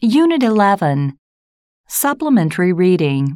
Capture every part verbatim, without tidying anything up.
Unit eleven. Supplementary Reading.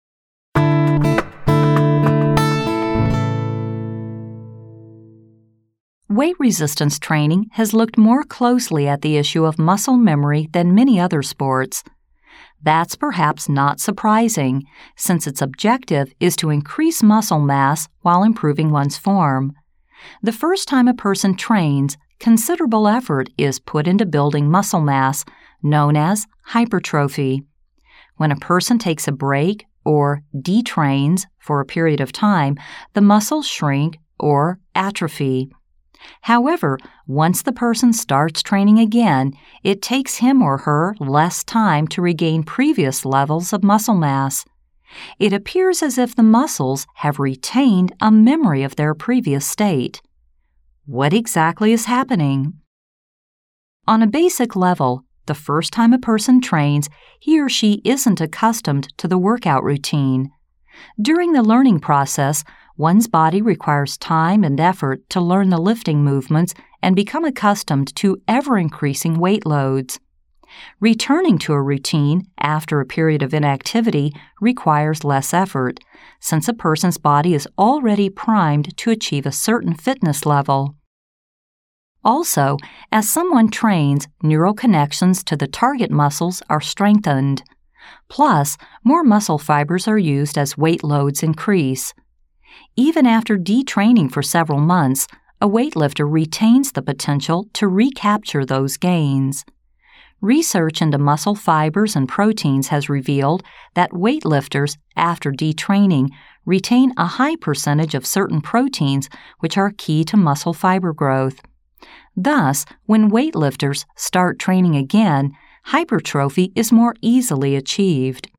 Weight resistance training has looked more closely at the issue of muscle memory than many other sports. That's perhaps not surprising, since its objective is to increase muscle mass while improving one's form. The first time a person trains, considerable effort is put into building muscle mass, known as hypertrophy. When a person takes a break or detrains for a period of time, the muscles shrink or atrophy. However, once the person starts training again, it takes him or her less time to regain previous levels of muscle mass. It appears as if the muscles have retained a memory of their previous state. What exactly is happening? On a basic level, the first time a person trains, he or she isn't accustomed to the workout routine. During the learning process, one's body requires time and effort to learn the lifting movements and become accustomed to ever-increasing weight loads. Returning to a routine after a period of inactivity requires less effort, since a person's body is already primed to achieve a certain fitness level. Also, as someone trains, neural connections to the target muscles are strengthened. Plus, more muscle fibers are used as weight loads increase. Even after detraining for several months, a weightlifter retains the potential to recapture those gains. Research into muscle fibers and proteins has revealed that weightlifters, after detraining, retain a high percentage of certain proteins which are key to muscle fiber growth. Thus, when weightlifters start training again, hypertrophy is more easily achieved.